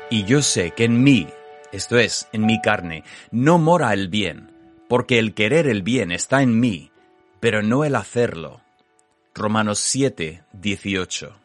Y yo sé que en mí, esto es, en mi carne, no mora el bien, porque el querer el bien está en mí, pero no el hacerlo. Romanos 7, 18.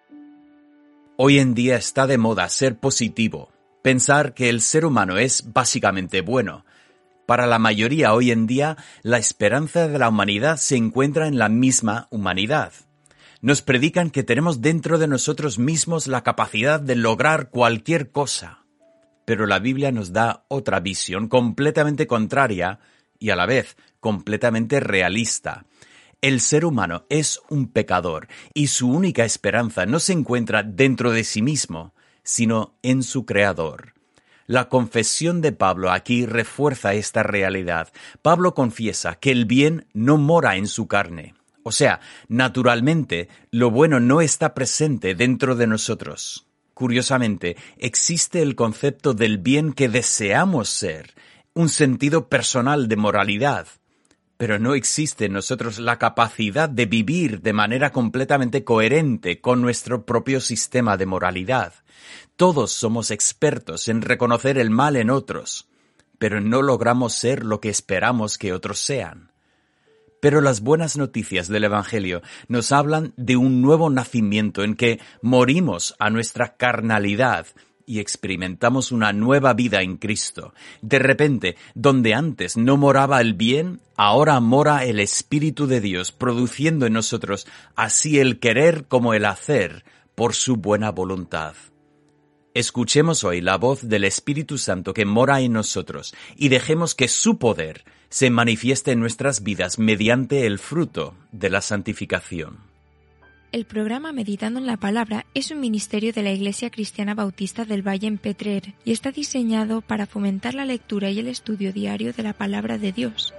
Hoy en día está de moda ser positivo, pensar que el ser humano es básicamente bueno. Para la mayoría hoy en día, la esperanza de la humanidad se encuentra en la misma humanidad. Nos predican que tenemos dentro de nosotros mismos la capacidad de lograr cualquier cosa. Pero la Biblia nos da otra visión completamente contraria y a la vez completamente realista. El ser humano es un pecador y su única esperanza no se encuentra dentro de sí mismo, sino en su Creador. La confesión de Pablo aquí refuerza esta realidad. Pablo confiesa que el bien no mora en su carne. O sea, naturalmente, lo bueno no está presente dentro de nosotros. Curiosamente, existe el concepto del bien que deseamos ser, un sentido personal de moralidad. Pero no existe en nosotros la capacidad de vivir de manera completamente coherente con nuestro propio sistema de moralidad. Todos somos expertos en reconocer el mal en otros, pero no logramos ser lo que esperamos que otros sean. Pero las buenas noticias del Evangelio nos hablan de un nuevo nacimiento en que morimos a nuestra carnalidad y experimentamos una nueva vida en Cristo. De repente, donde antes no moraba el bien, ahora mora el Espíritu de Dios, produciendo en nosotros así el querer como el hacer por su buena voluntad. Escuchemos hoy la voz del Espíritu Santo que mora en nosotros y dejemos que su poder se manifieste en nuestras vidas mediante el fruto de la santificación. El programa Meditando en la Palabra es un ministerio de la Iglesia Cristiana Bautista del Valle en Petrer y está diseñado para fomentar la lectura y el estudio diario de la Palabra de Dios.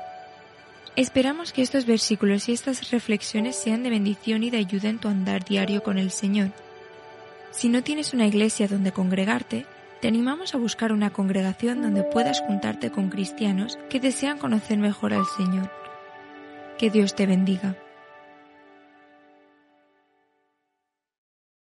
Esperamos que estos versículos y estas reflexiones sean de bendición y de ayuda en tu andar diario con el Señor. Si no tienes una iglesia donde congregarte, te animamos a buscar una congregación donde puedas juntarte con cristianos que desean conocer mejor al Señor. Que Dios te bendiga.